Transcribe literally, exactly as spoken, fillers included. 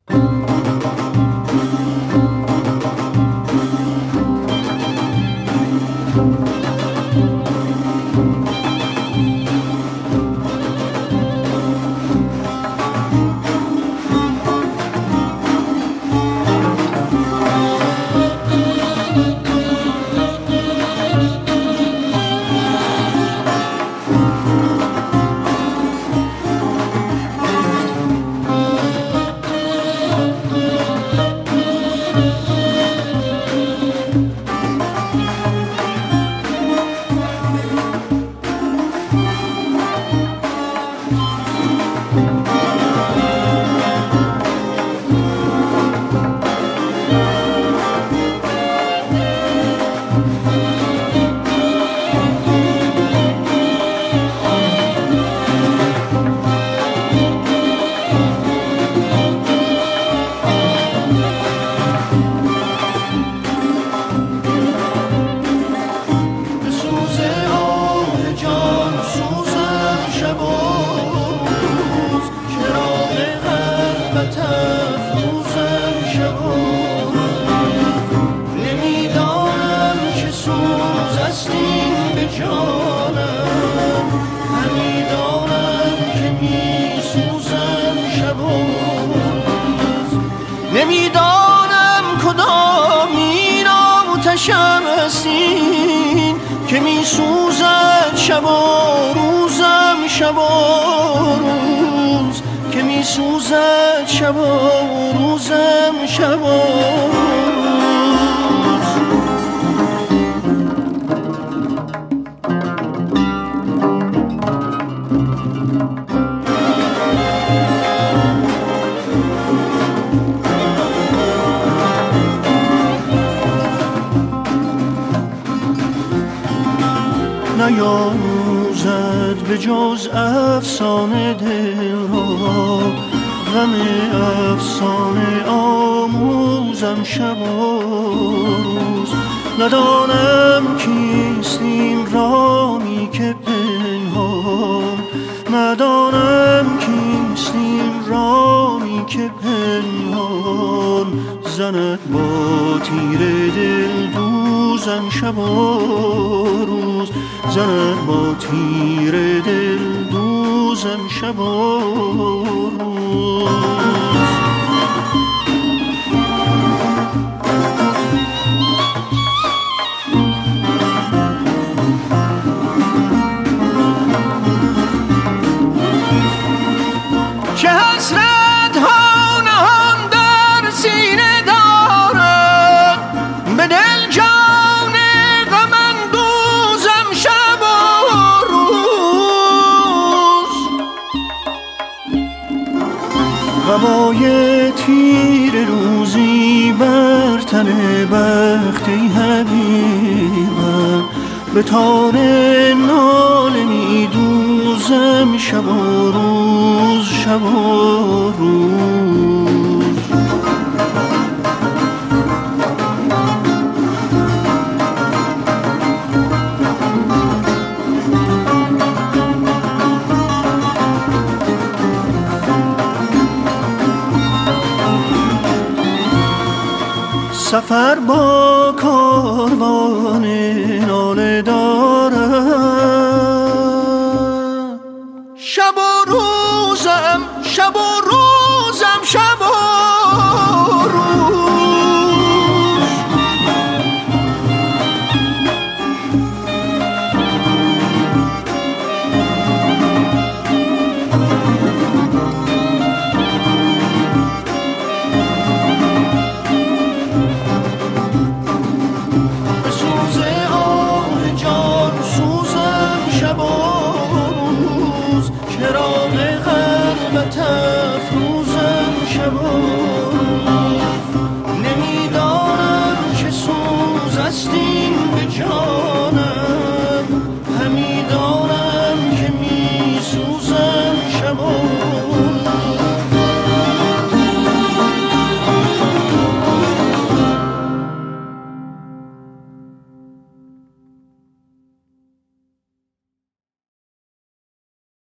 نمیدانم کدام این آتشم هستین که می سوزد شب و روزم، شب و روز که می سوزد شب و روزم، شب و نیاموزد به جز افسانه دل را، غم افسانه آموزم شب و روز. ندانم کیست این رامی که پنهان، ندانم کیست این رامی که پنهان زند با تیر دل دوزم شب و روز، زند با تیر دل دوزم شب و روز. چه حسرت ها نهان در سینه دارد، به دل جان غم اندوزم شب و روز. قبای تیر روزی بر تن بخت ای حبیبم، به تار ناله می دوزم شب و روز، شب و روز. سفر با کاروان ناله دارم، شب و روزم، شب و روزم، شب و روز. شب و روز چراغ قلبت افروزم شب و